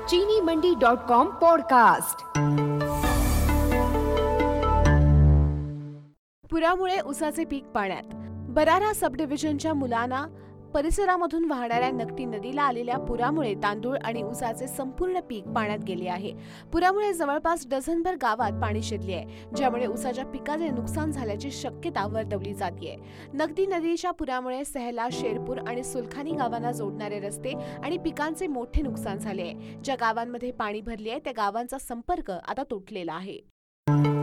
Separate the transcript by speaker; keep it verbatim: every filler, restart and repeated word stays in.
Speaker 1: चीनी मंडी dot com podcast.
Speaker 2: पुरामुळे उसाचे पीक पाण्यात। बरारा सब डिव्हिजनच्या मुलाना परिसरामधून वाहणाऱ्या नकटी नदीला आलेल्या पुरामुळे तांदूळ आणि उसाचे संपूर्ण पीक पाण्यात गेले आहे। पुरामुळे जवळपास डझनभर गावात पाणी शिरले आहे, ज्यामुळे उसाच्या पिकाचे नुकसान झाल्याची शक्यता वर्तवली जाते। नकटी नदीच्या पुरामुळे सहला, शेरपूर आणि सुलखानी गावांना जोडणारे रस्ते आणि पिकांचे मोठे नुकसान झाले आहे। ज्या गावांमध्ये पाणी भरले आहे त्या गावांचा संपर्क आता तुटलेला आहे।